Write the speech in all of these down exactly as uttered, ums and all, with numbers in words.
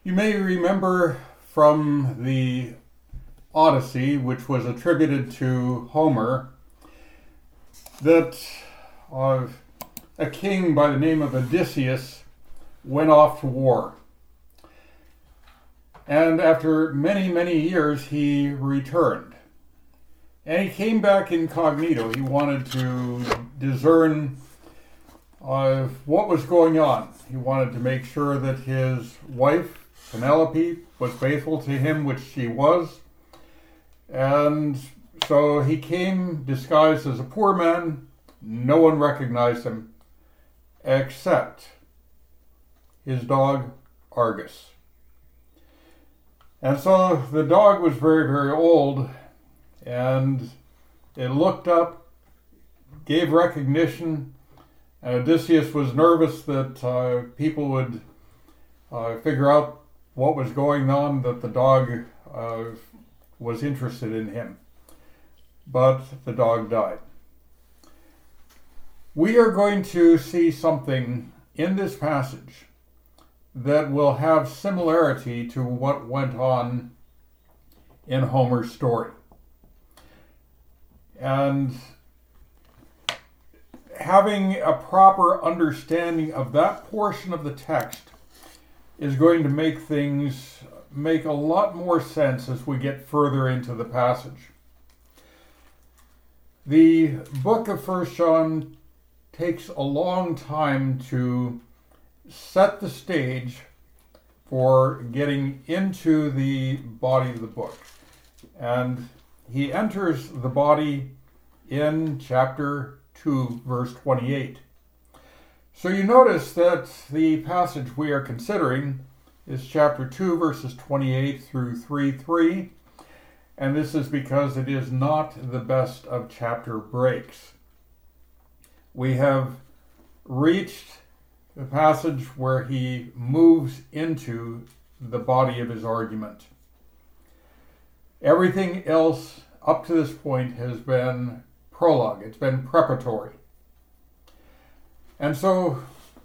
You may remember from the Odyssey, which was attributed to Homer, that uh, a king by the name of Odysseus went off to war. And after many, many years, he returned. And he came back incognito. He wanted to discern uh, what was going on. He wanted to make sure that his wife, Penelope, was faithful to him, which she was. And so he came disguised as a poor man. No one recognized him except his dog, Argus. And so the dog was very, very old, and it looked up, gave recognition, and Odysseus was nervous that uh, people would uh, figure out what was going on, that the dog uh, was interested in him. But the dog died. We are going to see something in this passage that will have similarity to what went on in Homer's story. And having a proper understanding of that portion of the text is going to make things make a lot more sense as we get further into the passage. The book of First John takes a long time to set the stage for getting into the body of the book. And he enters the body in chapter two, verse twenty-eight. So you notice that the passage we are considering is chapter two, verses twenty-eight through three three. And this is because it is not the best of chapter breaks. We have reached the passage where he moves into the body of his argument. Everything else up to this point has been prologue. It's been preparatory. And so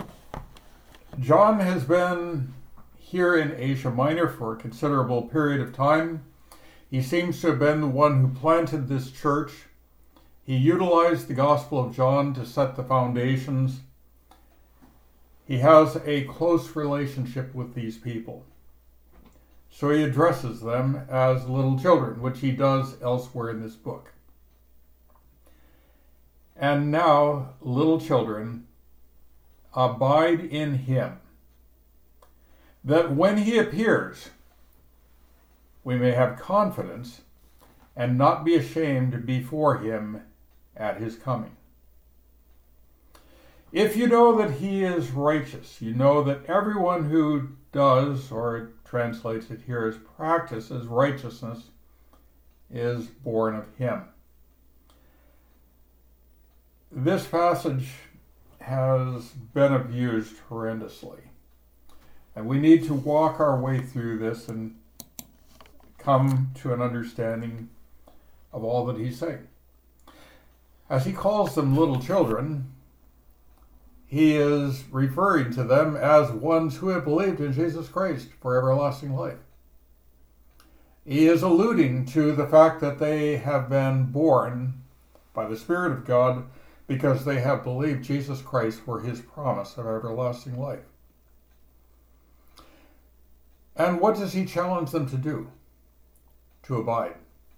John has been here in Asia Minor for a considerable period of time. He seems to have been the one who planted this church. He utilized the Gospel of John to set the foundations. He has a close relationship with these people. So he addresses them as little children, which he does elsewhere in this book. And now, little children, abide in him, that when he appears, we may have confidence and not be ashamed before him at his coming. If you know that he is righteous, you know that everyone who does, or it translates it here as practices righteousness, is born of him. This passage has been abused horrendously. And we need to walk our way through this and come to an understanding of all that he's saying. As he calls them little children, he is referring to them as ones who have believed in Jesus Christ for everlasting life. He is alluding to the fact that they have been born by the Spirit of God because they have believed Jesus Christ for his promise of everlasting life. And what does he challenge them to do? To abide.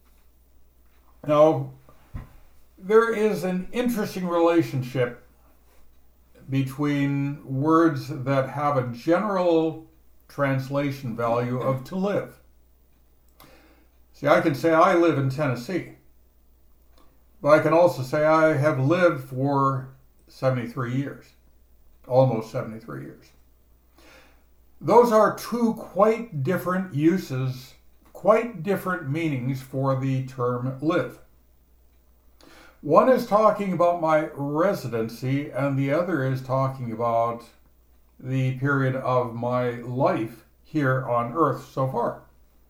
Now, there is an interesting relationship between words that have a general translation value of to live. See, I can say I live in Tennessee, but I can also say I have lived for seventy-three years, almost seventy-three years. Those are two quite different uses, quite different meanings for the term live. One is talking about my residency, and the other is talking about the period of my life here on earth so far.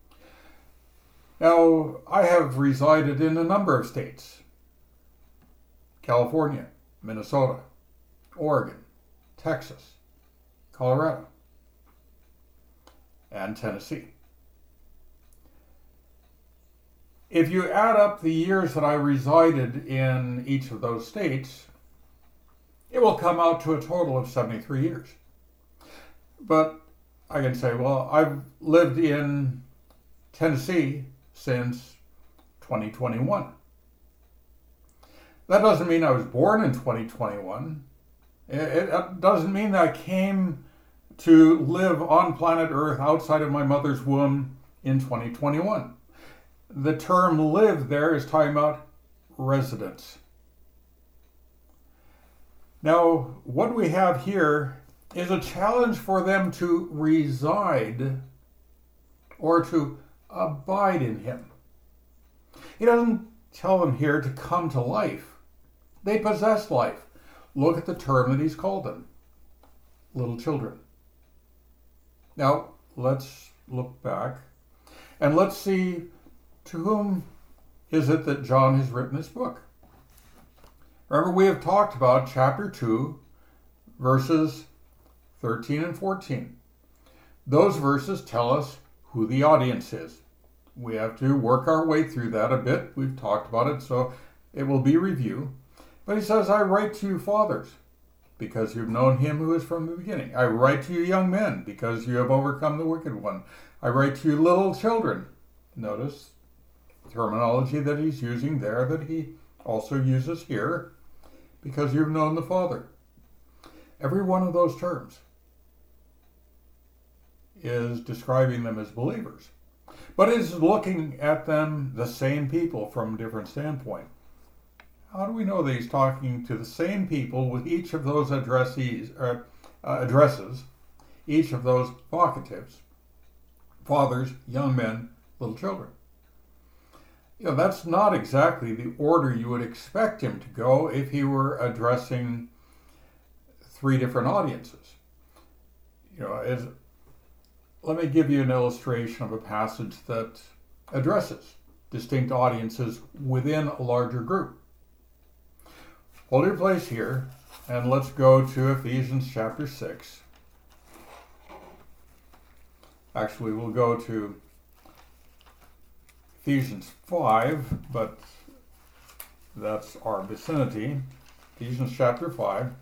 Now, I have resided in a number of states: California, Minnesota, Oregon, Texas, Colorado. and Tennessee. If you add up the years that I resided in each of those states, it will come out to a total of seventy-three years. But I can say, well, I've lived in Tennessee since twenty twenty-one. That doesn't mean I was born in twenty twenty-one. It, it doesn't mean that I came to live on planet Earth outside of my mother's womb in twenty twenty-one. The term live there is talking about residence. Now, what we have here is a challenge for them to reside or to abide in him. He doesn't tell them here to come to life. They possess life. Look at the term that he's called them. Little children. Now, let's look back and let's see, to whom is it that John has written this book? Remember, we have talked about chapter two, verses thirteen and fourteen. Those verses tell us who the audience is. We have to work our way through that a bit. We've talked about it, so it will be review. But he says, I write to you fathers, because you've known him who is from the beginning. I write to you young men, because you have overcome the wicked one. I write to you little children. Notice terminology that he's using there that he also uses here, because you've known the Father. Every one of those terms is describing them as believers, but is looking at them, the same people, from a different standpoint. How do we know that he's talking to the same people with each of those addressees, or, uh, addresses, each of those vocatives? Fathers, young men, little children. You know, that's not exactly the order you would expect him to go if he were addressing three different audiences. You know, as, let me give you an illustration of a passage that addresses distinct audiences within a larger group. Hold your place here, and let's go to Ephesians chapter six. Actually, we'll go to Ephesians five, but that's our vicinity. Ephesians chapter five.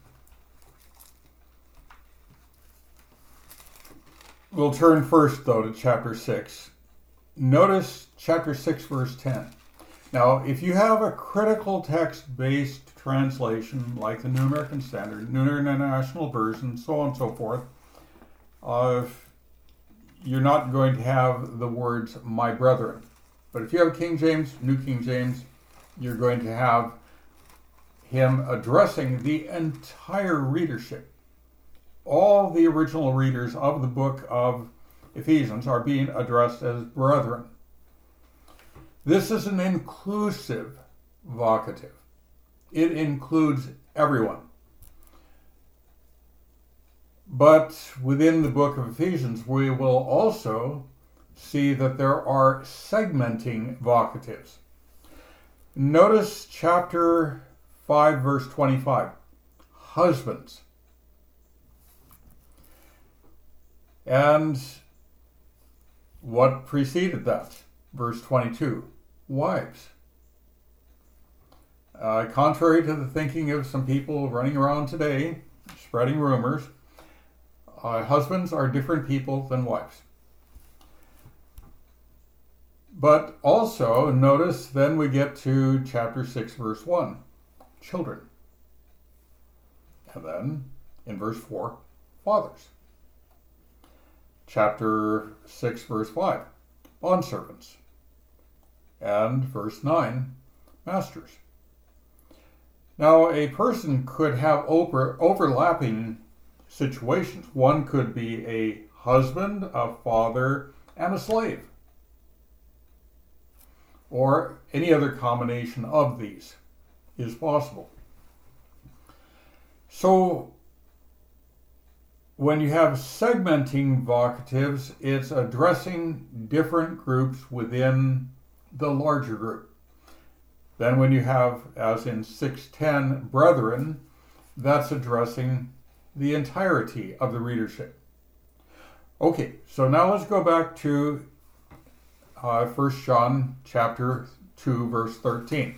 We'll turn first, though, to chapter six. Notice chapter six, verse ten. Now, if you have a critical text-based translation, like the New American Standard, New International Version, so on and so forth, uh, you're not going to have the words, my brethren. But if you have King James, New King James, you're going to have him addressing the entire readership. All the original readers of the book of Ephesians are being addressed as brethren. This is an inclusive vocative. It includes everyone. But within the book of Ephesians, we will also see that there are segmenting vocatives. Notice chapter five, verse twenty-five. Husbands. And what preceded that? Verse twenty-two. Wives. Uh, contrary to the thinking of some people running around today, spreading rumors, uh, husbands are different people than wives. But also, notice then we get to chapter six, verse one, children. And then, in verse four, fathers. Chapter six, verse five, bondservants. And verse nine, masters. Now, a person could have over, overlapping situations. One could be a husband, a father, and a slave. Or any other combination of these is possible. So, when you have segmenting vocatives, it's addressing different groups within the larger group. Then when you have, as in six ten, brethren, that's addressing the entirety of the readership. Okay, so now let's go back to uh, First John chapter two, verse thirteen.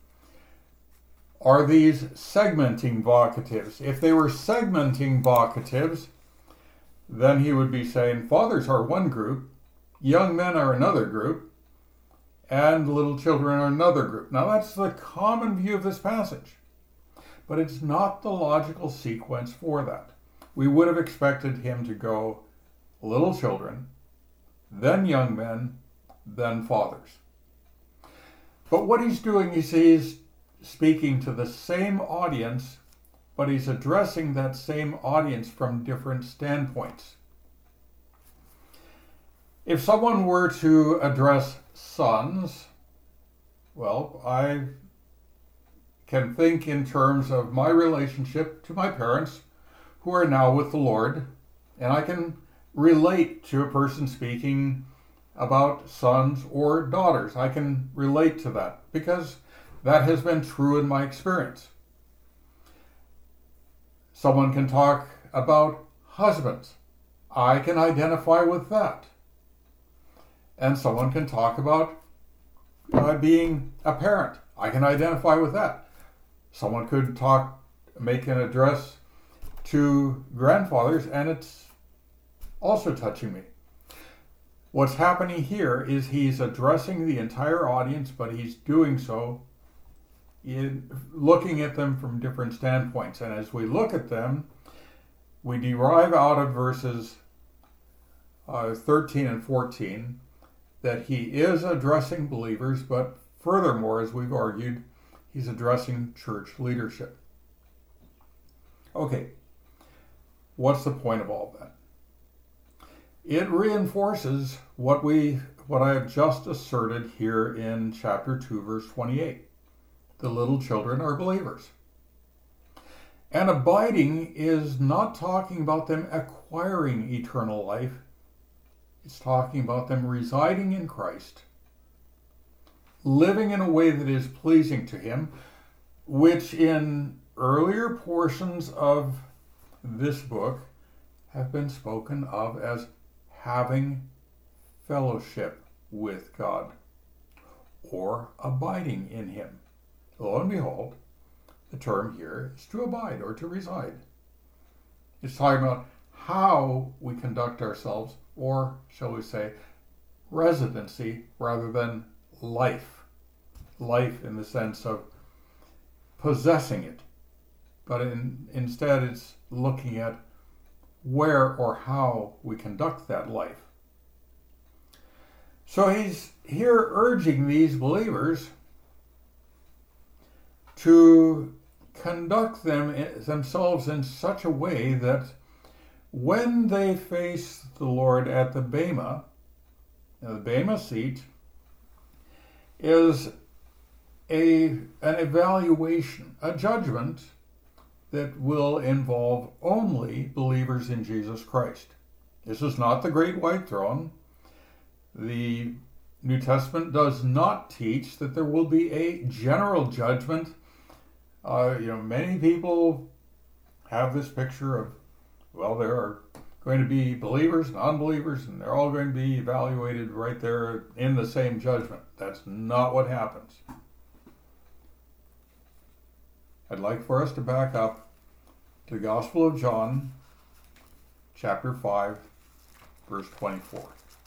Are these segmenting vocatives? If they were segmenting vocatives, then he would be saying fathers are one group, young men are another group, and little children are another group. Now that's the common view of this passage, but it's not the logical sequence for that. We would have expected him to go little children, then young men, then fathers. But what he's doing is he's speaking to the same audience, but he's addressing that same audience from different standpoints. If someone were to address sons, well, I can think in terms of my relationship to my parents who are now with the Lord, and I can relate to a person speaking about sons or daughters. I can relate to that because that has been true in my experience. Someone can talk about husbands. I can identify with that. And someone can talk about uh, being a parent. I can identify with that. Someone could talk, make an address to grandfathers, and it's also touching me. What's happening here is he's addressing the entire audience, but he's doing so in looking at them from different standpoints. And as we look at them, we derive out of verses uh, thirteen and fourteen that he is addressing believers, but furthermore, as we've argued, he's addressing church leadership. Okay, what's the point of all that? It reinforces what we what I have just asserted here in chapter two, verse twenty-eight. The little children are believers. And abiding is not talking about them acquiring eternal life. It's talking about them residing in Christ, living in a way that is pleasing to him, which in earlier portions of this book have been spoken of as having fellowship with God or abiding in him. Lo and behold, the term here is to abide or to reside. It's talking about how we conduct ourselves, or shall we say, residency rather than life. Life in the sense of possessing it. But in, instead it's looking at where or how we conduct that life. So he's here urging these believers to conduct them themselves in such a way that when they face the Lord at the Bema, now the Bema seat is a an evaluation, a judgment that will involve only believers in Jesus Christ. This is not the great white throne. The New Testament does not teach that there will be a general judgment. Uh, you know, many people have this picture of, well, there are going to be believers, non-believers, and they're all going to be evaluated right there in the same judgment. That's not what happens. I'd like for us to back up to the Gospel of John, chapter five, verse twenty-four.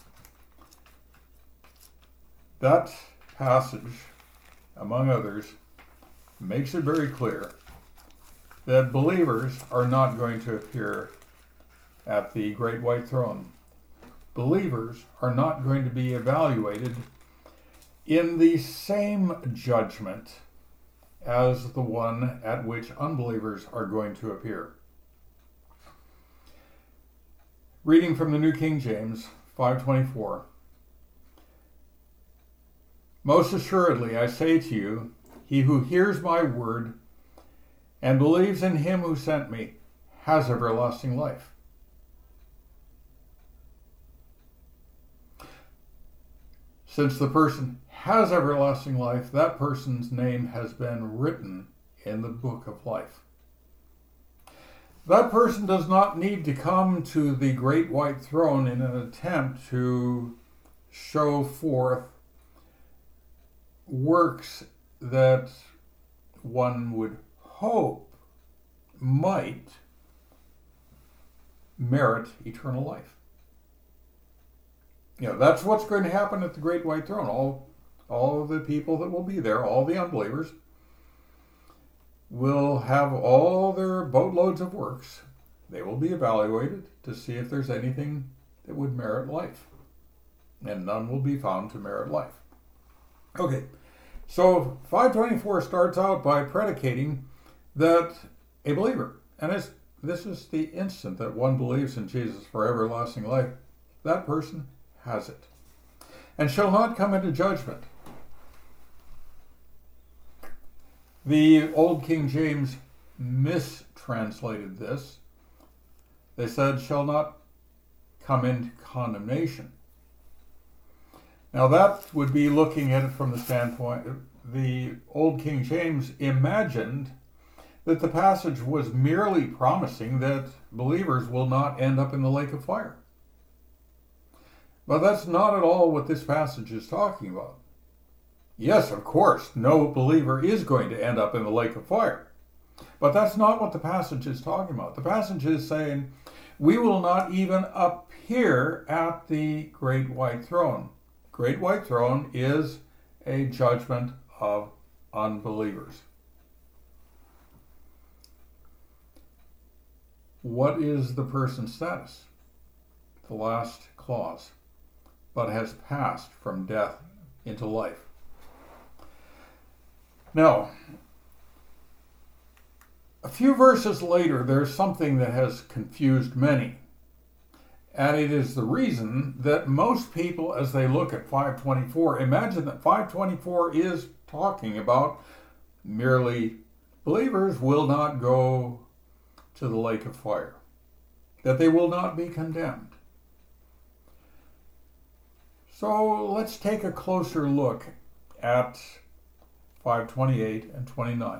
That passage, among others, makes it very clear that believers are not going to appear at the great white throne. Believers are not going to be evaluated in the same judgment as the one at which unbelievers are going to appear. Reading from the New King James, five twenty-four. Most assuredly, I say to you, he who hears my word and believes in him who sent me has everlasting life. Since the person has everlasting life, that person's name has been written in the book of life. That person does not need to come to the great white throne in an attempt to show forth works that one would hope might merit eternal life. You know, that's what's going to happen at the great white throne. All, all of the people that will be there, all the unbelievers, will have all their boatloads of works. They will be evaluated to see if there's anything that would merit life. And none will be found to merit life. Okay, so five twenty-four starts out by predicating that a believer, and it's, this is the instant that one believes in Jesus for everlasting life, that person has it, and shall not come into judgment. The Old King James mistranslated this. They said, shall not come into condemnation. Now that would be looking at it from the standpoint, the Old King James imagined that the passage was merely promising that believers will not end up in the lake of fire. But that's not at all what this passage is talking about. Yes, of course, no believer is going to end up in the lake of fire. But that's not what the passage is talking about. The passage is saying, we will not even appear at the great white throne. Great white throne is a judgment of unbelievers. What is the person's status? The last clause. But has passed from death into life. Now, a few verses later, there's something that has confused many. And it is the reason that most people, as they look at five twenty-four, imagine that five twenty-four is talking about merely believers will not go to the lake of fire, that they will not be condemned. So let's take a closer look at five twenty-eight and twenty-nine.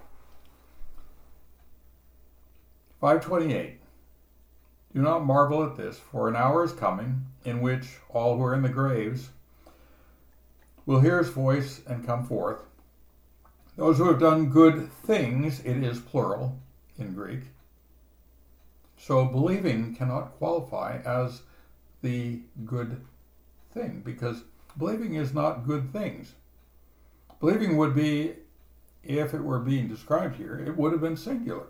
five twenty-eight. Do not marvel at this, for an hour is coming in which all who are in the graves will hear his voice and come forth. Those who have done good things, it is plural in Greek. So believing cannot qualify as the good thing, because believing is not good things. Believing would be, if it were being described here, it would have been singular.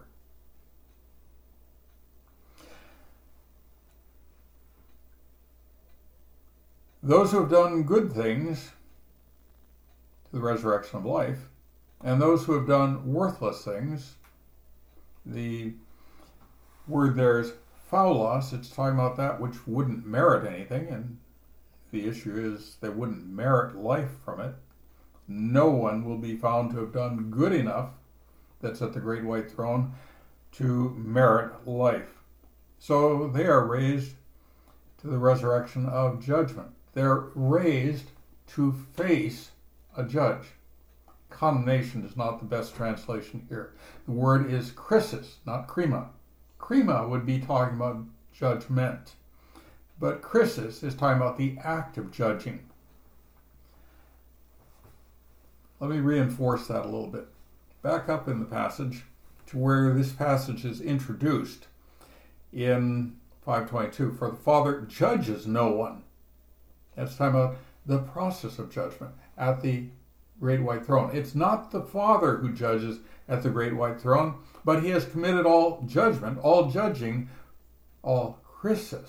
Those who have done good things to the resurrection of life, and those who have done worthless things, the word there is phaulos, it's talking about that which wouldn't merit anything, and the issue is they wouldn't merit life from it. No one will be found to have done good enough, that's at the great white throne, to merit life. So they are raised to the resurrection of judgment. They're raised to face a judge. Condemnation is not the best translation here. The word is krisis, not krima. Krima would be talking about judgment. But krisis is talking about the act of judging. Let me reinforce that a little bit. Back up in the passage to where this passage is introduced in five twenty-two. For the Father judges no one. That's talking about the process of judgment at the great white throne. It's not the Father who judges at the great white throne, but he has committed all judgment, all judging, all krisis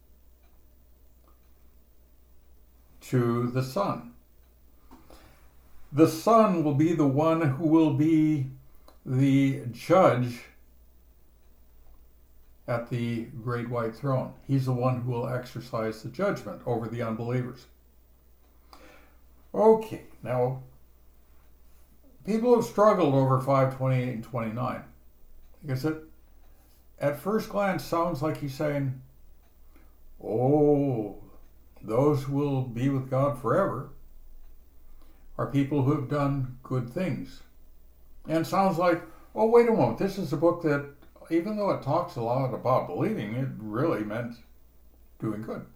to the Son. The Son will be the one who will be the judge at the great white throne. He's the one who will exercise the judgment over the unbelievers. Okay, now, people have struggled over five twenty-eight and twenty-nine. Because it, at first glance, sounds like he's saying, oh, those who will be with God forever are people who have done good things. And it sounds like, oh, wait a moment, this is a book that even though it talks a lot about believing, it really meant doing good.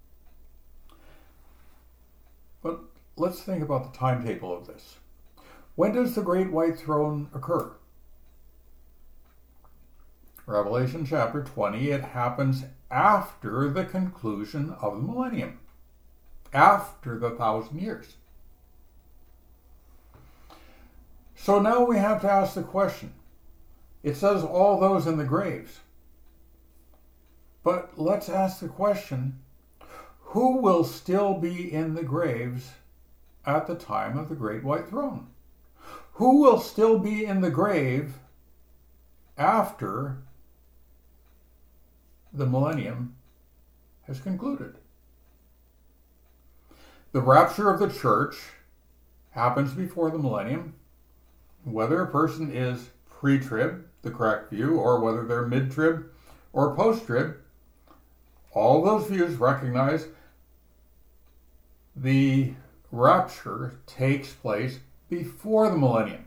But let's think about the timetable of this. When does the great white throne occur? Revelation chapter twenty, it happens after the conclusion of the millennium, after the thousand years. So now we have to ask the question. It says all those in the graves. But let's ask the question, who will still be in the graves at the time of the great white throne? Who will still be in the grave after the millennium has concluded? The rapture of the church happens before the millennium. Whether a person is pre-trib, the correct view, or whether they're mid-trib or post-trib, all those views recognize the rapture takes place before the millennium.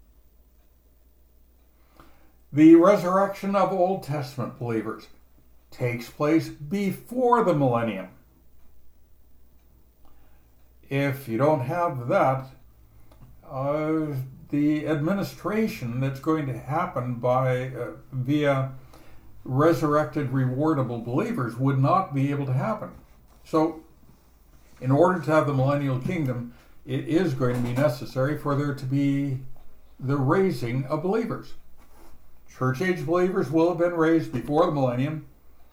The resurrection of Old Testament believers takes place before the millennium. If you don't have that, uh, the administration that's going to happen by uh, via resurrected, rewardable believers would not be able to happen. So, in order to have the millennial kingdom, it is going to be necessary for there to be the raising of believers. Church age believers will have been raised before the millennium.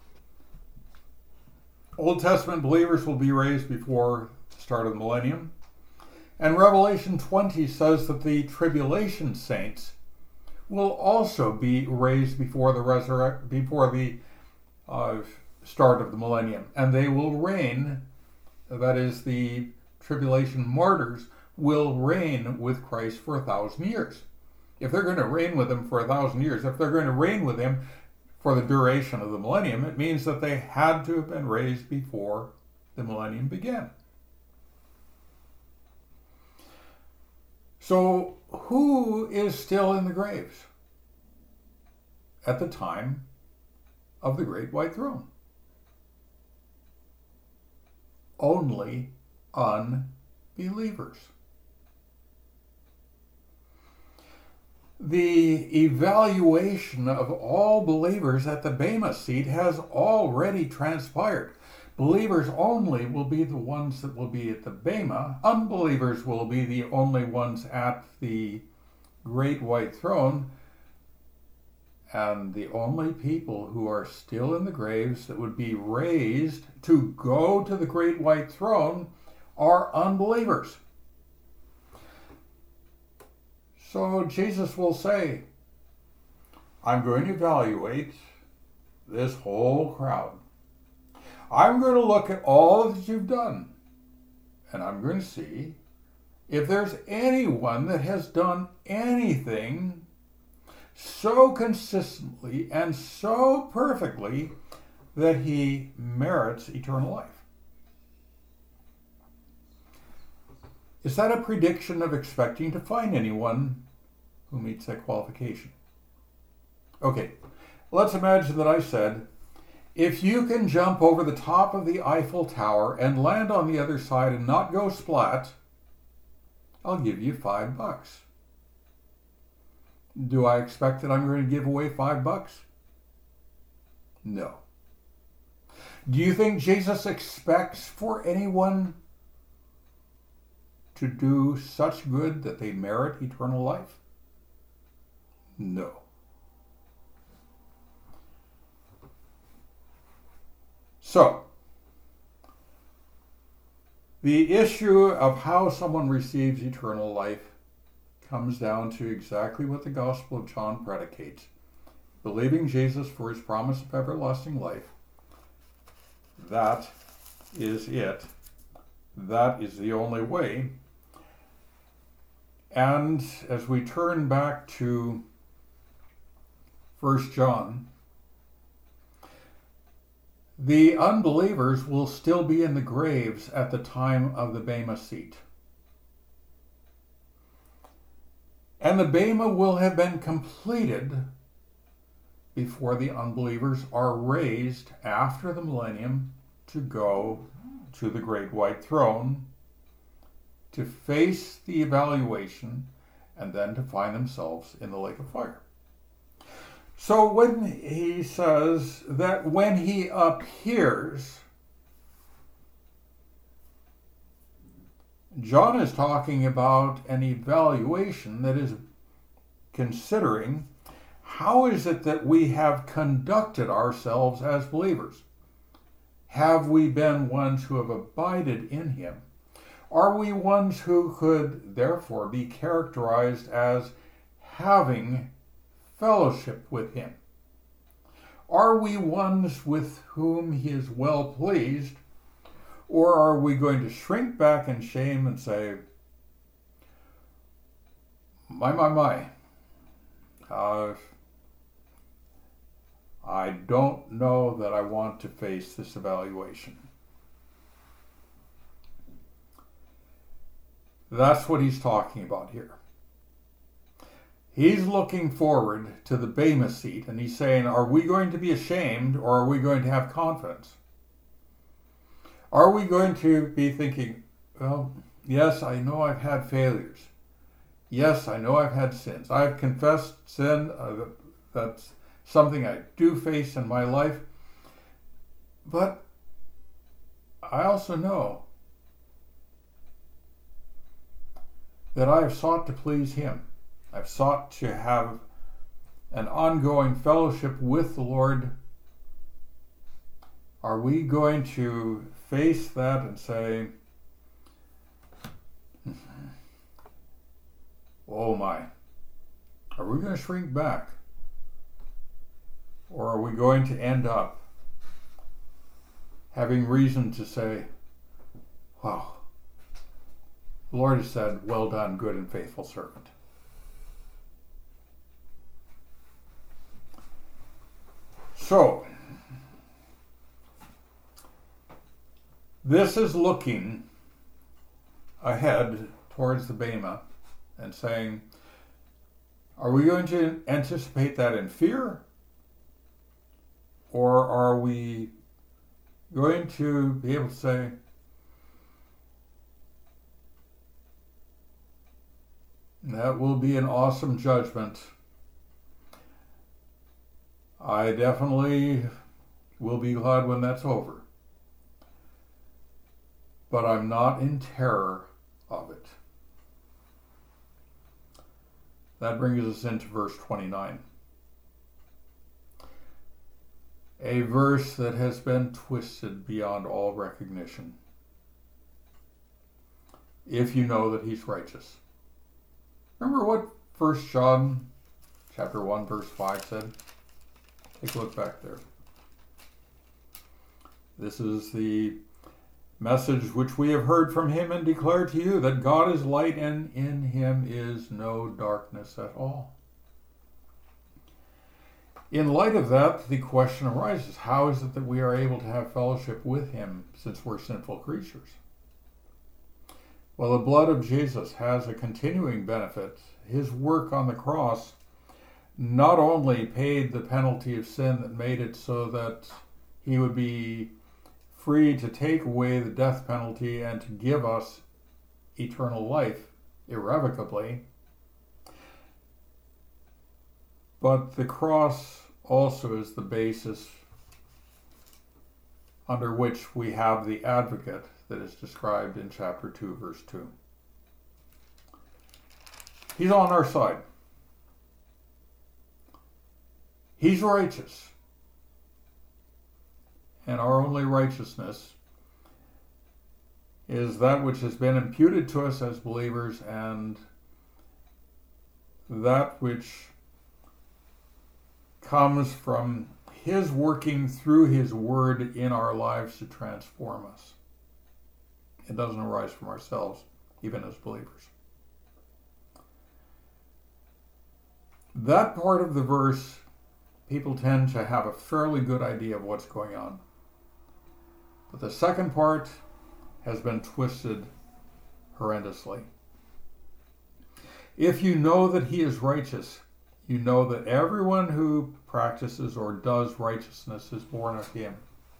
Old Testament believers will be raised before the start of the millennium. And Revelation twenty says that the tribulation saints will also be raised before the resurrect before the uh, start of the millennium, and they will reign. That is, the tribulation martyrs will reign with Christ for a thousand years. If they're going to reign with him for a thousand years, if they're going to reign with him for the duration of the millennium, it means that they had to have been raised before the millennium began. So, who is still in the graves at the time of the great white throne? Only unbelievers. The evaluation of all believers at the Bema seat has already transpired. Believers only will be the ones that will be at the Bema. Unbelievers will be the only ones at the great white throne. And the only people who are still in the graves that would be raised to go to the great white throne are unbelievers. So Jesus will say, I'm going to evaluate this whole crowd. I'm going to look at all that you've done, and I'm going to see if there's anyone that has done anything so consistently and so perfectly that he merits eternal life. Is that a prediction of expecting to find anyone who meets that qualification? Okay, let's imagine that I said, if you can jump over the top of the Eiffel Tower and land on the other side and not go splat, I'll give you five bucks. Do I expect that I'm going to give away five bucks? No. Do you think Jesus expects for anyone to do such good that they merit eternal life? No. So, the issue of how someone receives eternal life comes down to exactly what the Gospel of John predicates. Believing Jesus for his promise of everlasting life. That is it. That is the only way. And as we turn back to First John, the unbelievers will still be in the graves at the time of the Bema seat. And the Bema will have been completed before the unbelievers are raised after the millennium to go to the great white throne, to face the evaluation, and then to find themselves in the lake of fire. So when he says that when he appears, John is talking about an evaluation that is considering how is it that we have conducted ourselves as believers? Have we been ones who have abided in him? Are we ones who could therefore be characterized as having fellowship with him? Are we ones with whom he is well pleased? Or are we going to shrink back in shame and say, my, my, my, uh, I don't know that I want to face this evaluation. That's what he's talking about here. He's looking forward to the Bema seat, and he's saying, are we going to be ashamed, or are we going to have confidence? Are we going to be thinking, well, yes, I know I've had failures. Yes, I know I've had sins. I've confessed sin. Uh, that's something I do face in my life. But I also know that I have sought to please him. I've sought to have an ongoing fellowship with the Lord. Are we going to face that and say, oh my, are we going to shrink back? Or are we going to end up having reason to say, wow, the Lord has said, well done, good and faithful servant. So, this is looking ahead towards the Bema and saying, are we going to anticipate that in fear? Or are we going to be able to say, that will be an awesome judgment. I definitely will be glad when that's over. But I'm not in terror of it. That brings us into verse twenty-nine. A verse that has been twisted beyond all recognition. If you know that he's righteous. Remember what First John chapter one verse five said? Take a look back there. This is the message which we have heard from him and declare to you, that God is light and in him is no darkness at all. In light of that, the question arises, how is it that we are able to have fellowship with him since we're sinful creatures? Well, the blood of Jesus has a continuing benefit. His work on the cross not only paid the penalty of sin that made it so that he would be free to take away the death penalty and to give us eternal life irrevocably, but the cross also is the basis under which we have the advocate that is described in chapter two, verse two. He's on our side. He's righteous. And our only righteousness is that which has been imputed to us as believers, and that which comes from his working through his word in our lives to transform us. It doesn't arise from ourselves, even as believers. That part of the verse, people tend to have a fairly good idea of what's going on. But the second part has been twisted horrendously. If you know that he is righteous, you know that everyone who practices or does righteousness is born of him.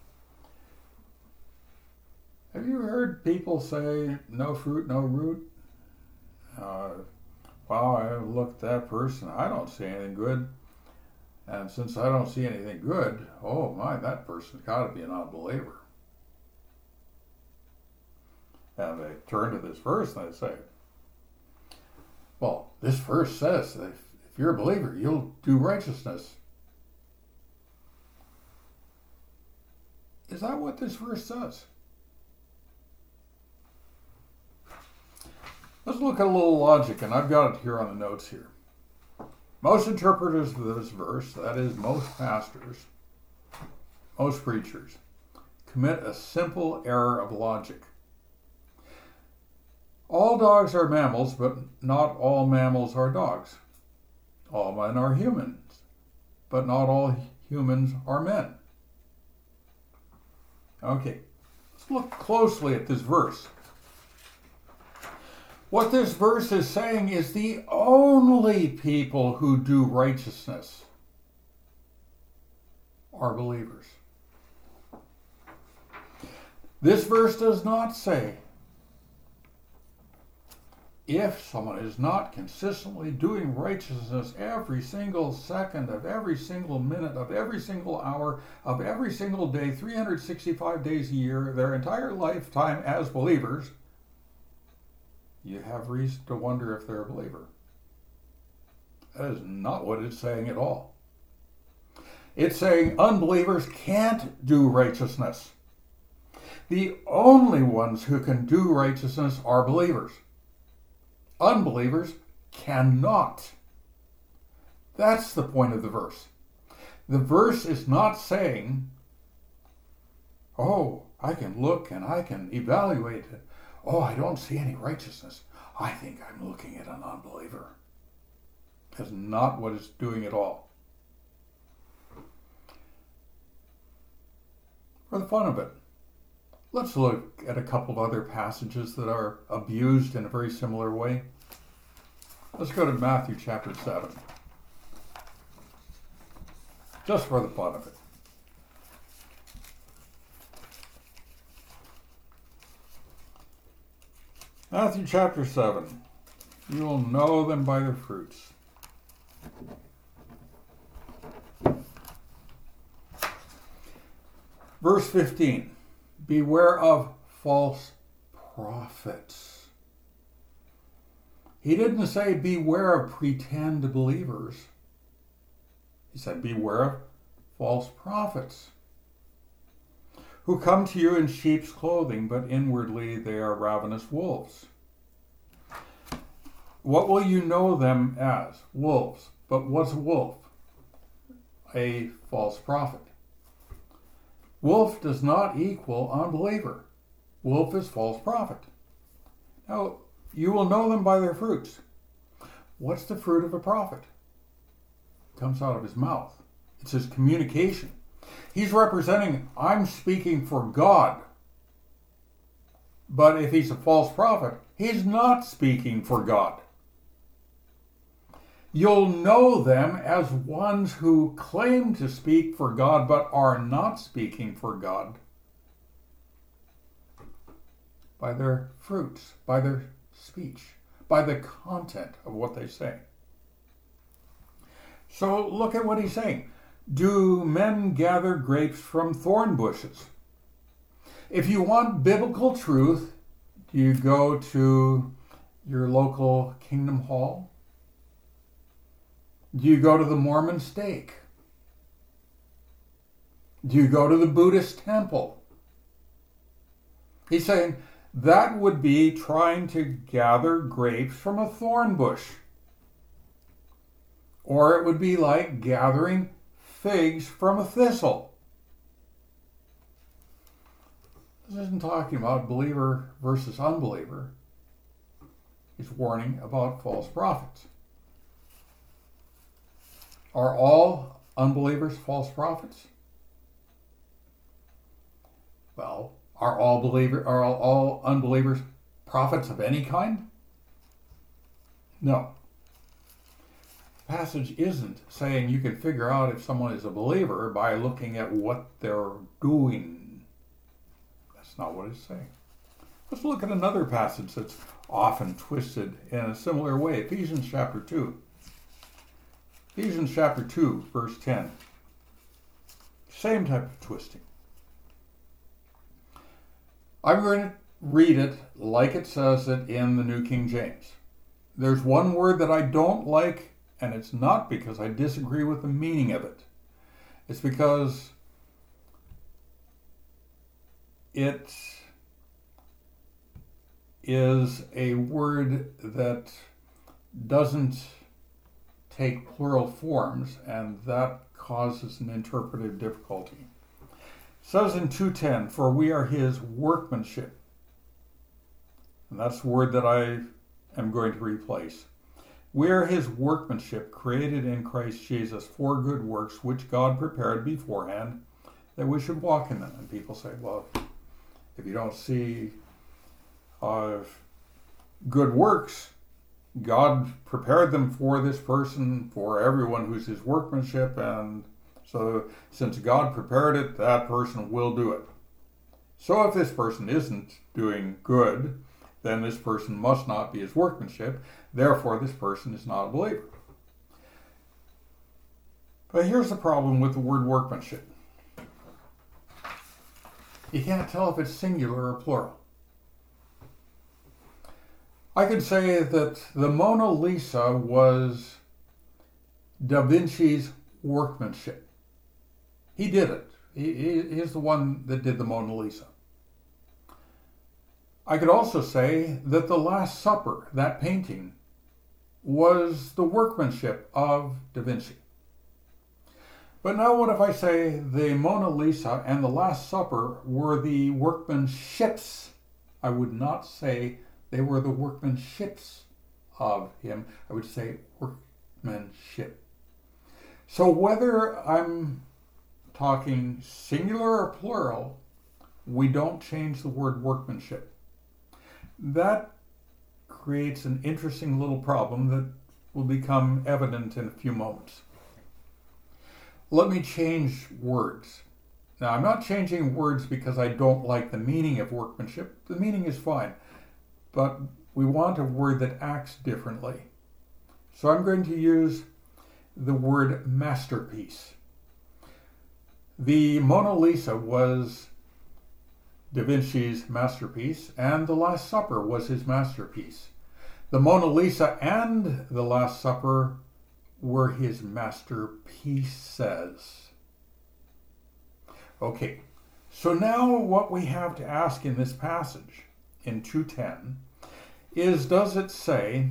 Have you heard people say, no fruit, no root? Uh, wow, I looked at that person, I don't see anything good. And since I don't see anything good, oh my, that person's got to be an unbeliever. And they turn to this verse and they say, well, this verse says that if, if you're a believer, you'll do righteousness. Is that what this verse says? Let's look at a little logic, and I've got it here on the notes here. Most interpreters of this verse, that is, most pastors, most preachers, commit a simple error of logic. All dogs are mammals, but not all mammals are dogs. All men are humans, but not all humans are men. Okay, let's look closely at this verse. What this verse is saying is the only people who do righteousness are believers. This verse does not say if someone is not consistently doing righteousness every single second of every single minute of every single hour of every single day, three hundred sixty-five days a year, their entire lifetime as believers, you have reason to wonder if they're a believer. That is not what it's saying at all. It's saying unbelievers can't do righteousness. The only ones who can do righteousness are believers. Unbelievers cannot. That's the point of the verse. The verse is not saying, oh, I can look and I can evaluate it. Oh, I don't see any righteousness. I think I'm looking at an unbeliever. That's not what it's doing at all. For the fun of it, let's look at a couple of other passages that are abused in a very similar way. Let's go to Matthew chapter seven. Just for the fun of it. Matthew chapter seven. You will know them by their fruits. Verse fifteen. Beware of false prophets. He didn't say beware of pretend believers. He said beware of false prophets, who come to you in sheep's clothing, but inwardly they are ravenous wolves. What will you know them as? Wolves. But what's a wolf? A false prophet. Wolf does not equal unbeliever. Wolf is false prophet. Now, you will know them by their fruits. What's the fruit of a prophet? It comes out of his mouth. It's his communication. He's representing, I'm speaking for God. But if he's a false prophet, he's not speaking for God. You'll know them as ones who claim to speak for God but are not speaking for God by their fruits, by their speech, by the content of what they say. So look at what he's saying. Do men gather grapes from thorn bushes? If you want biblical truth, do you go to your local Kingdom Hall? Do you go to the Mormon stake? Do you go to the Buddhist temple? He's saying that would be trying to gather grapes from a thorn bush. Or it would be like gathering figs from a thistle. This isn't talking about believer versus unbeliever. He's warning about false prophets. Are all unbelievers false prophets? Well, are all believer are all, all unbelievers prophets of any kind? No. passage isn't saying you can figure out if someone is a believer by looking at what they're doing. That's not what it's saying. Let's look at another passage that's often twisted in a similar way. Ephesians chapter two. Ephesians chapter two, verse ten. Same type of twisting. I'm going to read it like it says it in the New King James. There's one word that I don't like, and it's not because I disagree with the meaning of it. It's because it is a word that doesn't take plural forms, and that causes an interpretive difficulty. It says in two ten, for we are his workmanship. And that's the word that I am going to replace. We are his workmanship, created in Christ Jesus for good works, which God prepared beforehand that we should walk in them. And people say, well, if you don't see uh, good works, God prepared them for this person, for everyone who's his workmanship, and so since God prepared it, that person will do it. So if this person isn't doing good, then this person must not be his workmanship. Therefore, this person is not a believer. But here's the problem with the word workmanship. You can't tell if it's singular or plural. I could say that the Mona Lisa was Da Vinci's workmanship. He did it. He, he, he's the one that did the Mona Lisa. I could also say that the Last Supper, that painting, was the workmanship of Da Vinci. But now what if I say the Mona Lisa and the Last Supper were the workmanships? I would not say they were the workmanships of him. I would say workmanship. So whether I'm talking singular or plural, we don't change the word workmanship. That creates an interesting little problem that will become evident in a few moments. Let me change words. Now, I'm not changing words because I don't like the meaning of workmanship. The meaning is fine, but we want a word that acts differently. So I'm going to use the word masterpiece. The Mona Lisa was Da Vinci's masterpiece, and the Last Supper was his masterpiece. The Mona Lisa and the Last Supper were his masterpieces. Okay, so now what we have to ask in this passage, in two ten, is does it say,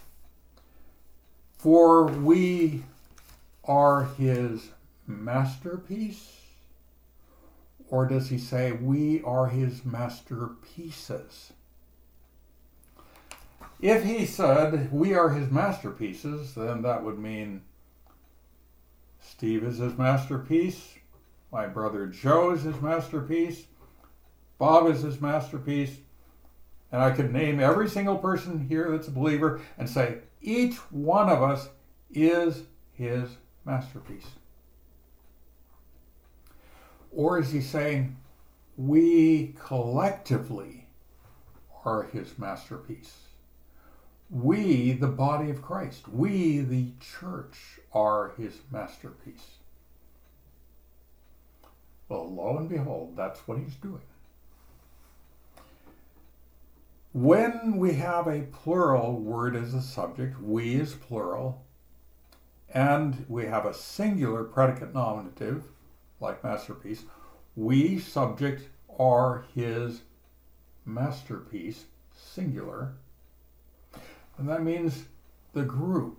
for we are his masterpiece? Or does he say, we are his masterpieces? If he said, we are his masterpieces, then that would mean Steve is his masterpiece, my brother Joe is his masterpiece, Bob is his masterpiece, and I could name every single person here that's a believer and say, each one of us is his masterpiece. Or is he saying, we collectively are his masterpiece? We, the body of Christ, we, the church, are his masterpiece. Well, lo and behold, that's what he's doing. When we have a plural word as a subject, we is plural, and we have a singular predicate nominative, like masterpiece, we, subject, are his masterpiece, singular. And that means the group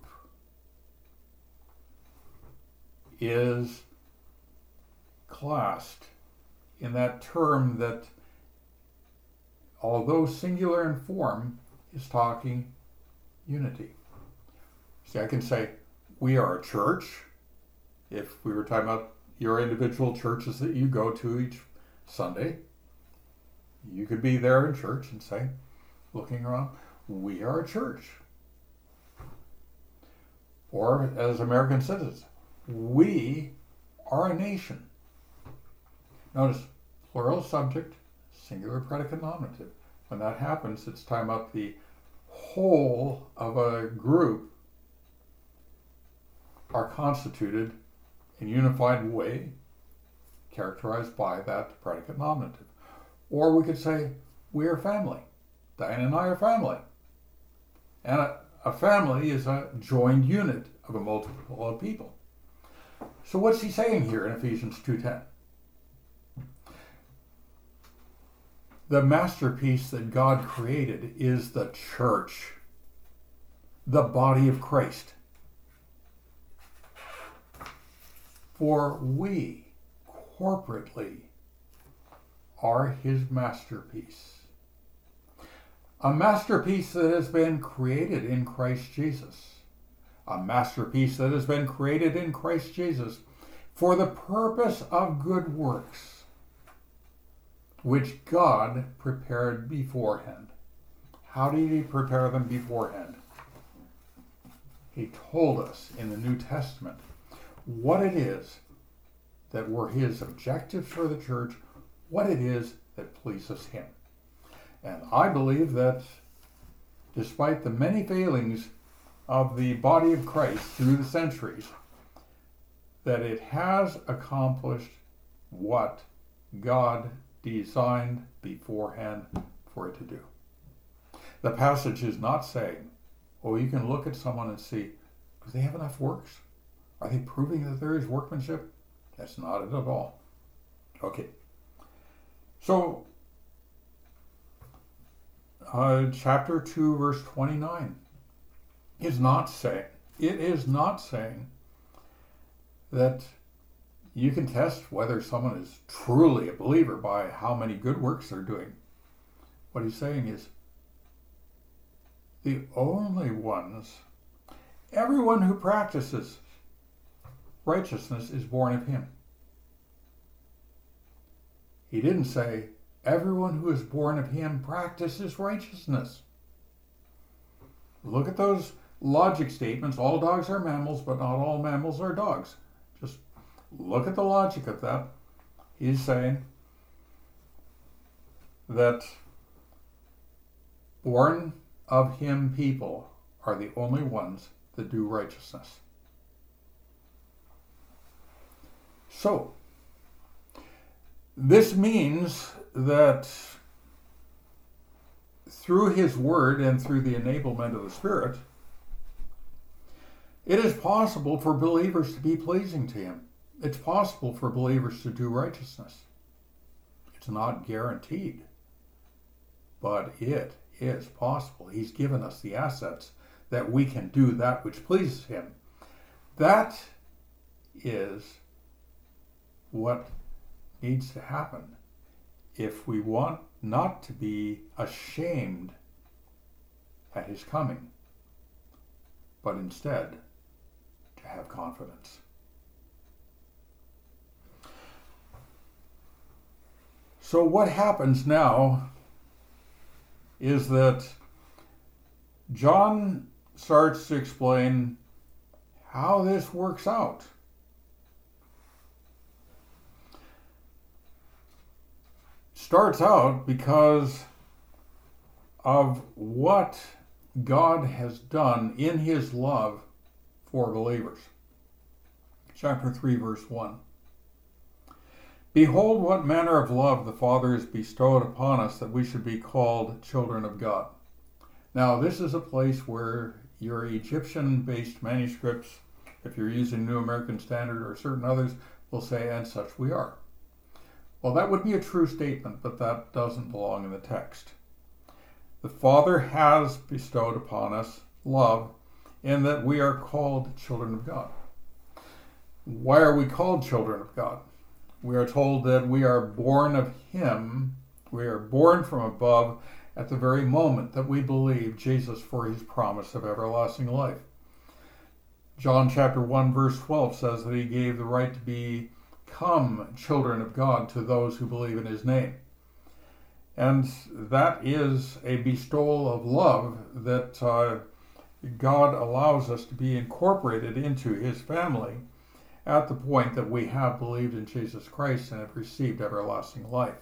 is classed in that term that, although singular in form, is talking unity. See, I can say, we are a church, if we were talking about your individual churches that you go to each Sunday. You could be there in church and say, looking around, we are a church. or as American citizens. We are a nation. Notice, plural subject, singular predicate nominative. When that happens, it's talking about the whole of a group are constituted in a unified way, characterized by that predicate nominative. Or we could say, we are family. Diane and I are family. And a, a family is a joined unit of a multiple of people. So what's he saying here in Ephesians two ten? The masterpiece that God created is the church, the body of Christ. For we, corporately, are his masterpiece. A masterpiece that has been created in Christ Jesus. A masterpiece that has been created in Christ Jesus for the purpose of good works, which God prepared beforehand. How did he prepare them beforehand? He told us in the New Testament what it is that were his objectives for the church, what it is that pleases him. And I believe that despite the many failings of the body of Christ through the centuries, that it has accomplished what God designed beforehand for it to do. The passage is not saying, oh, you can look at someone and see, do they have enough works? Are they proving that there is workmanship? That's not it at all. Okay. So, uh, chapter two, verse twenty-nine is not saying, it is not saying that you can test whether someone is truly a believer by how many good works they're doing. What he's saying is, the only ones, everyone who practices righteousness is born of him. He didn't say, everyone who is born of him practices righteousness. Look at those logic statements. All dogs are mammals, but not all mammals are dogs. Just look at the logic of that. He's saying that born of him people are the only ones that do righteousness. So, this means that through his word and through the enablement of the Spirit, it is possible for believers to be pleasing to him. It's possible for believers to do righteousness. It's not guaranteed, but it is possible. He's given us the assets that we can do that which pleases him. That is what needs to happen if we want not to be ashamed at his coming, but instead to have confidence. So what happens now is that John starts to explain how this works out. Starts out because of what God has done in his love for believers. Chapter three, verse one. Behold, what manner of love the Father has bestowed upon us, that we should be called children of God. Now, this is a place where your Egyptian-based manuscripts, if you're using New American Standard or certain others, will say, and such we are. Well, that would be a true statement, but that doesn't belong in the text. The Father has bestowed upon us love in that we are called children of God. Why are we called children of God? We are told that we are born of him. We are born from above at the very moment that we believe Jesus for his promise of everlasting life. John chapter one, verse twelve says that he gave the right to be Come, children of God, to those who believe in his name. And that is a bestowal of love that uh, God allows us to be incorporated into his family at the point that we have believed in Jesus Christ and have received everlasting life.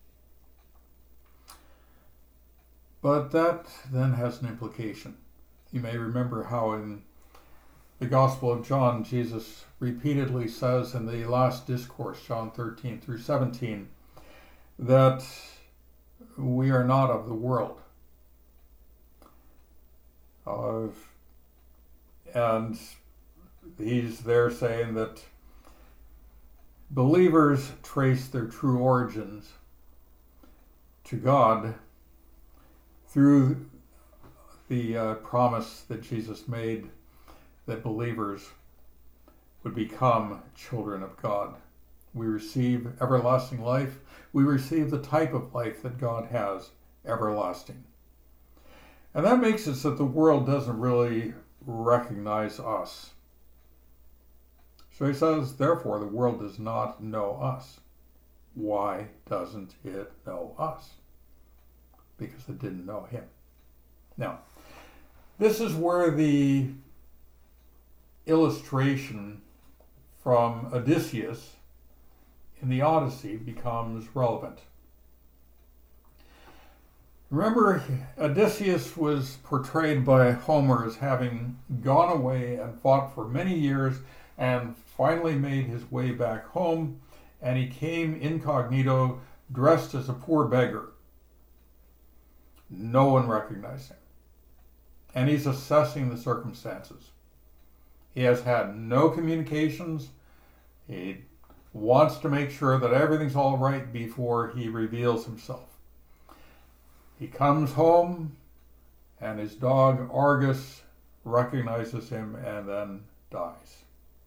But that then has an implication. You may remember how in the Gospel of John, Jesus repeatedly says in the last discourse, John thirteen through seventeen, that we are not of the world. Uh, and he's there saying that believers trace their true origins to God through the uh, promise that Jesus made that believers would become children of God. We receive everlasting life. We receive the type of life that God has, everlasting. And that makes it so that the world doesn't really recognize us. So he says, therefore, the world does not know us. Why doesn't it know us? Because it didn't know him. Now, this is where the illustration from Odysseus in the Odyssey becomes relevant. Remember, Odysseus was portrayed by Homer as having gone away and fought for many years and finally made his way back home, and he came incognito, dressed as a poor beggar. No one recognized him. And he's assessing the circumstances. He has had no communications. He wants to make sure that everything's all right before he reveals himself. He comes home, and his dog Argus recognizes him and then dies.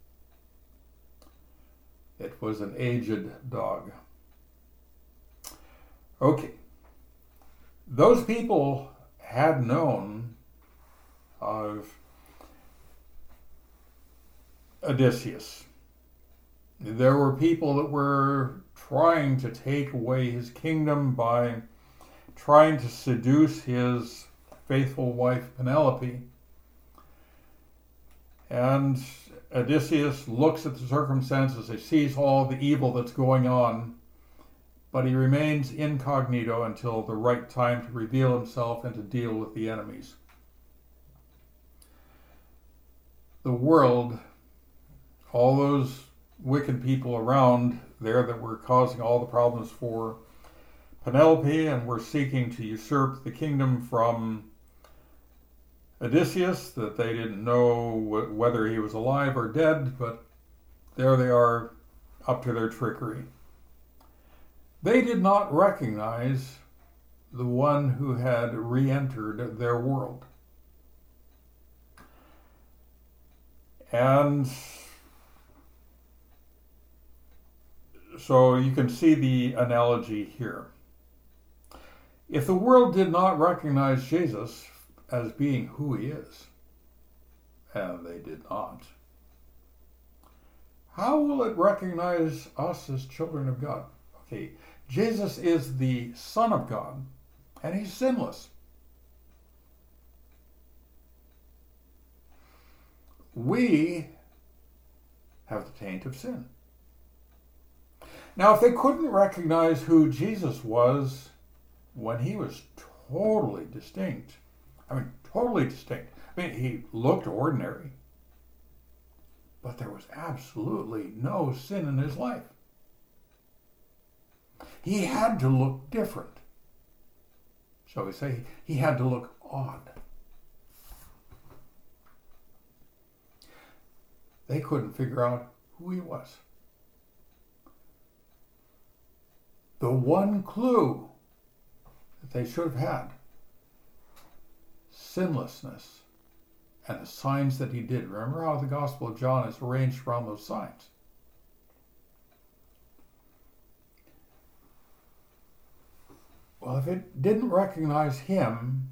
It was an aged dog. Okay. Those people had known of Odysseus. There were people that were trying to take away his kingdom by trying to seduce his faithful wife Penelope. And Odysseus looks at the circumstances, he sees all the evil that's going on, but he remains incognito until the right time to reveal himself and to deal with the enemies. The world, all those wicked people around there that were causing all the problems for Penelope and were seeking to usurp the kingdom from Odysseus, that they didn't know wh- whether he was alive or dead, but there they are, up to their trickery. They did not recognize the one who had re-entered their world. And so you can see the analogy here. If the world did not recognize Jesus as being who he is, and they did not, how will it recognize us as children of God? Okay, Jesus is the Son of God, and he's sinless. We have the taint of sin. Now, if they couldn't recognize who Jesus was when he was totally distinct, I mean, totally distinct. I mean, he looked ordinary, but there was absolutely no sin in his life. He had to look different. Shall we say, he had to look odd. They couldn't figure out who he was. The one clue that they should have had, sinlessness and the signs that he did. Remember how the Gospel of John is arranged around those signs. Well, if it didn't recognize him,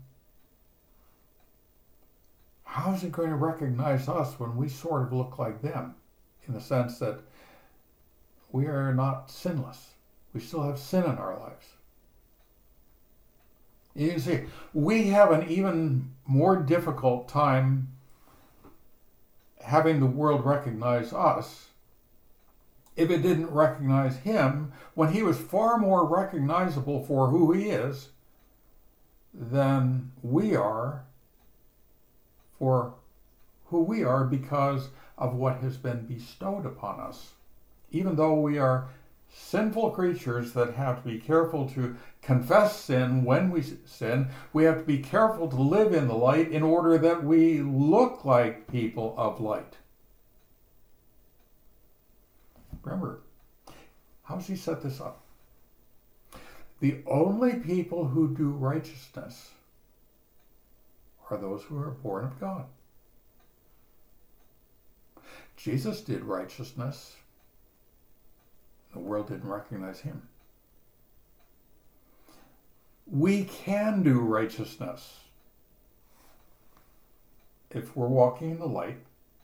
how is it going to recognize us when we sort of look like them? In the sense that we are not sinless. We still have sin in our lives. You can see, we have an even more difficult time having the world recognize us if it didn't recognize him when he was far more recognizable for who he is than we are for who we are because of what has been bestowed upon us. Even though we are sinful creatures that have to be careful to confess sin when we sin, we have to be careful to live in the light in order that we look like people of light. Remember, how's he set this up? The only people who do righteousness are those who are born of God. Jesus did righteousness. The world didn't recognize him. We can do righteousness if we're walking in the light.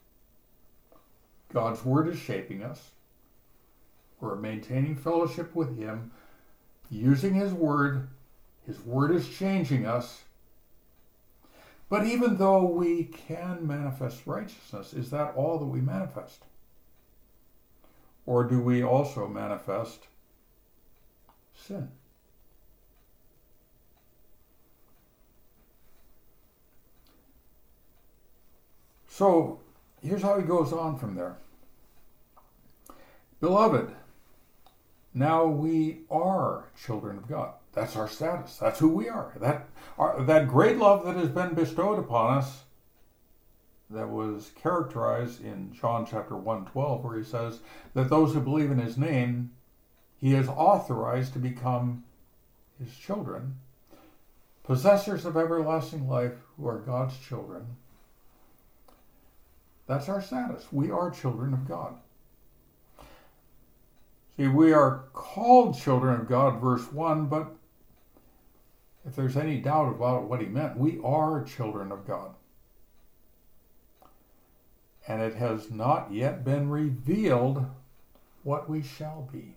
God's word is shaping us. We're maintaining fellowship with him, using his word. His word is changing us. But even though we can manifest righteousness, is that all that we manifest? Or do we also manifest sin? So, here's how he goes on from there. Beloved, now we are children of God. That's our status. That's who we are. That, our, that great love that has been bestowed upon us, that was characterized in John chapter one twelve, where he says that those who believe in his name, he is authorized to become his children, possessors of everlasting life, who are God's children. That's our status. We are children of God. See, we are called children of God, verse one, but if there's any doubt about what he meant, we are children of God. And it has not yet been revealed what we shall be.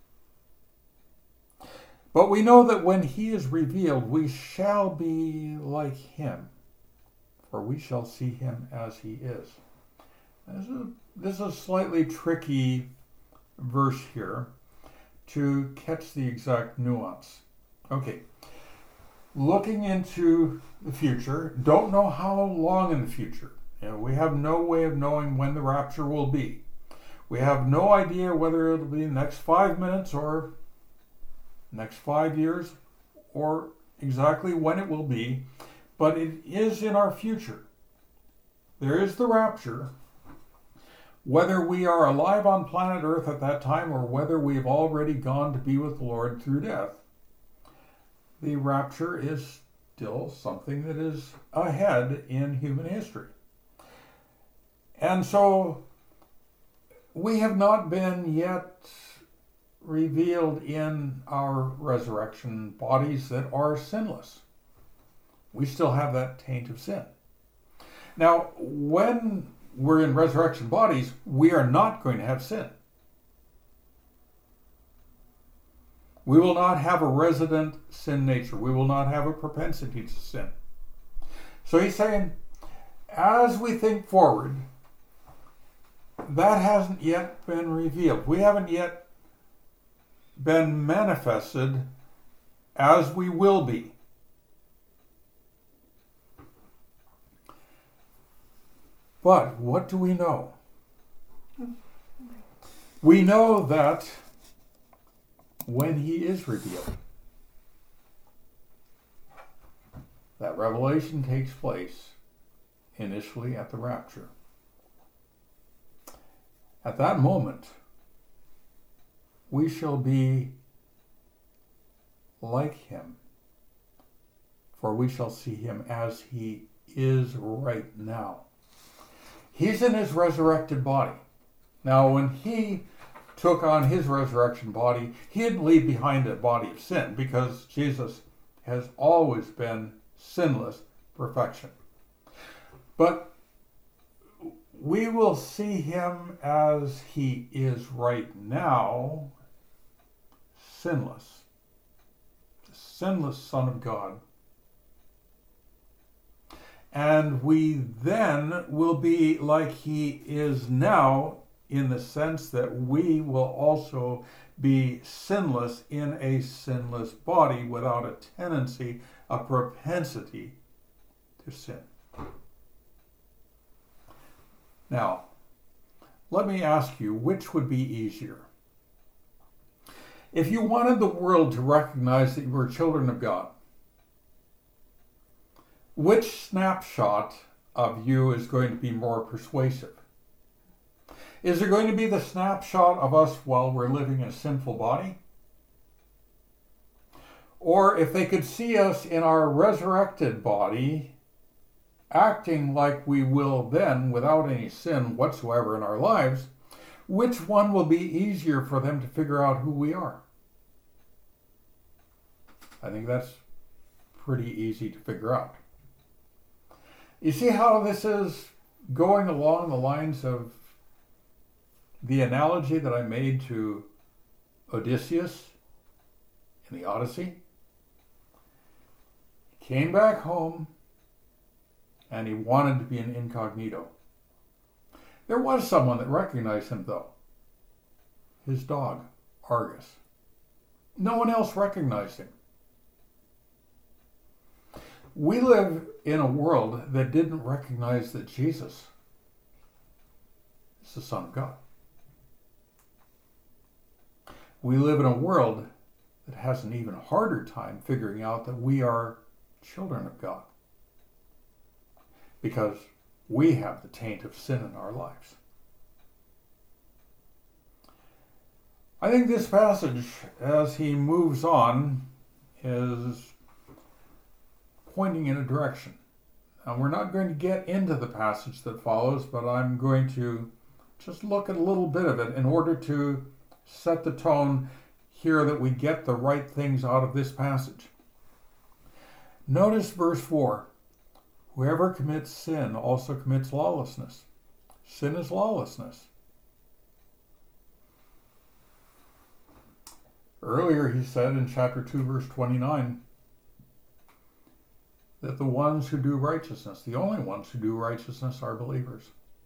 But we know that when he is revealed, we shall be like him, for we shall see him as he is. This is, this is a slightly tricky verse here to catch the exact nuance. Okay, looking into the future, don't know how long in the future. You know, we have no way of knowing when the rapture will be. We have no idea whether it'll be the next five minutes or next five years or exactly when it will be, but it is in our future. There is the rapture. Whether we are alive on planet Earth at that time or whether we've already gone to be with the Lord through death, the rapture is still something that is ahead in human history. And so we have not been yet revealed in our resurrection bodies that are sinless. We still have that taint of sin. Now, when we're in resurrection bodies, we are not going to have sin. We will not have a resident sin nature. We will not have a propensity to sin. So he's saying, as we think forward, that hasn't yet been revealed. We haven't yet been manifested as we will be. But what do we know? We know that when he is revealed, that revelation takes place initially at the rapture. At that moment, we shall be like him, for we shall see him as he is right now. He's in his resurrected body. Now, when he took on his resurrection body, he didn't leave behind a body of sin, because Jesus has always been sinless perfection. But we will see him as he is right now, sinless. The sinless Son of God And we then will be like he is now, in the sense that we will also be sinless in a sinless body without a tendency, a propensity to sin. Now, let me ask you, which would be easier? If you wanted the world to recognize that you were children of God, which snapshot of you is going to be more persuasive? Is it going to be the snapshot of us while we're living in a sinful body? Or if they could see us in our resurrected body, acting like we will then without any sin whatsoever in our lives, which one will be easier for them to figure out who we are? I think that's pretty easy to figure out. You see how this is going along the lines of the analogy that I made to Odysseus in the Odyssey? He came back home and he wanted to be an incognito. There was someone that recognized him, though. His dog, Argus. No one else recognized him. We live in a world that didn't recognize that Jesus is the Son of God. We live in a world that has an even harder time figuring out that we are children of God, because we have the taint of sin in our lives. I think this passage, as he moves on, is pointing in a direction. Now, we're not going to get into the passage that follows, but I'm going to just look at a little bit of it in order to set the tone here that we get the right things out of this passage. Notice verse four. Whoever commits sin also commits lawlessness. Sin is lawlessness. Earlier he said in chapter two, verse twenty-nine, that the ones who do righteousness, the only ones who do righteousness, are believers.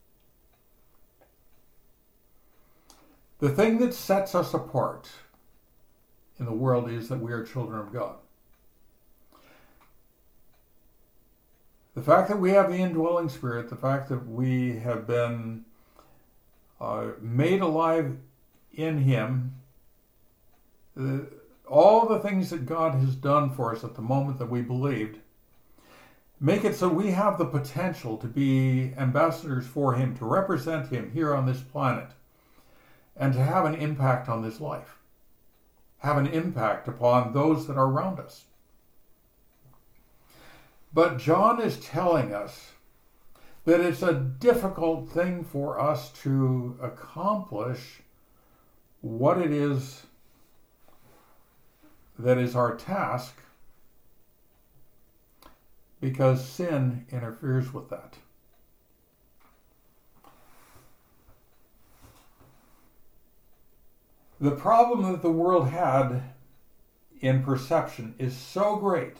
The thing that sets us apart in the world is that we are children of God. The fact that we have the indwelling Spirit, the fact that we have been uh, made alive in Him, the, all the things that God has done for us at the moment that we believed, make it so we have the potential to be ambassadors for Him, to represent Him here on this planet, and to have an impact on this life, have an impact upon those that are around us. But John is telling us that it's a difficult thing for us to accomplish what it is that is our task, because sin interferes with that. The problem that the world had in perception is so great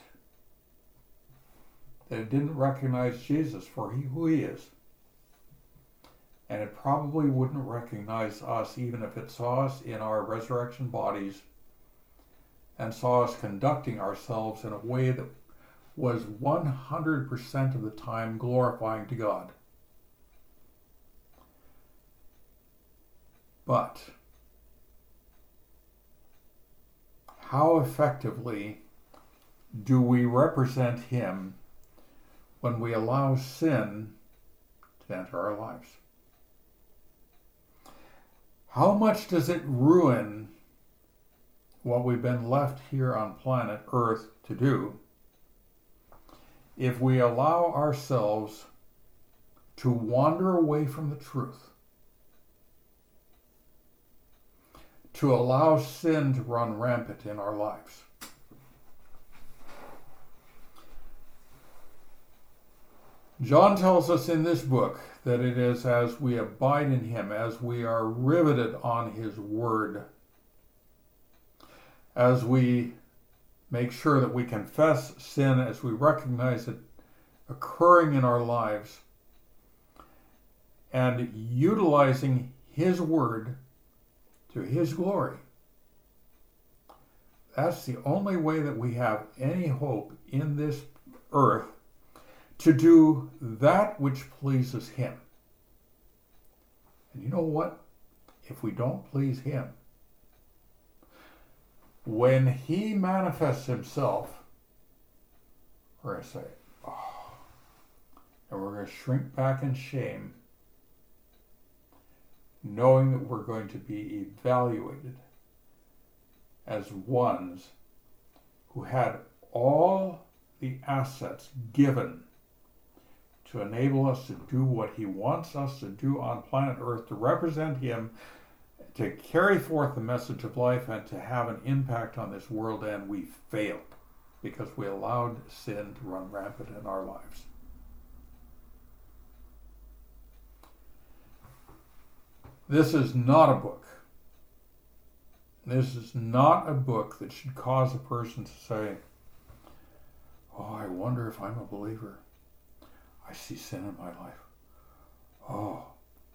that it didn't recognize Jesus for who He is. And it probably wouldn't recognize us even if it saw us in our resurrection bodies and saw us conducting ourselves in a way that was one hundred percent of the time glorifying to God. But how effectively do we represent Him when we allow sin to enter our lives? How much does it ruin what we've been left here on planet Earth to do if we allow ourselves to wander away from the truth, to allow sin to run rampant in our lives? John tells us in this book that it is as we abide in Him, as we are riveted on His Word, as we make sure that we confess sin, as we recognize it occurring in our lives and utilizing His Word to His glory. That's the only way that we have any hope in this earth to do that which pleases Him. And you know what? If we don't please Him, when He manifests Himself, we're going to say, oh, and we're going to shrink back in shame, knowing that we're going to be evaluated as ones who had all the assets given to enable us to do what He wants us to do on planet Earth, to represent Him, to carry forth the message of life, and to have an impact on this world, and we failed because we allowed sin to run rampant in our lives. This is not a book. This is not a book that should cause a person to say, oh, I wonder if I'm a believer. I see sin in my life. Oh.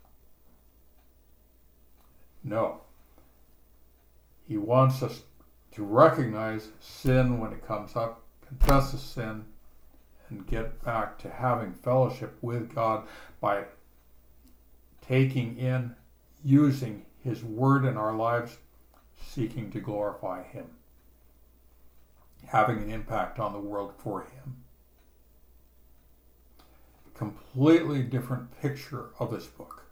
No. He wants us to recognize sin when it comes up, confess the sin, and get back to having fellowship with God by taking in, using His Word in our lives, seeking to glorify Him, having an impact on the world for Him. Completely different picture of this book.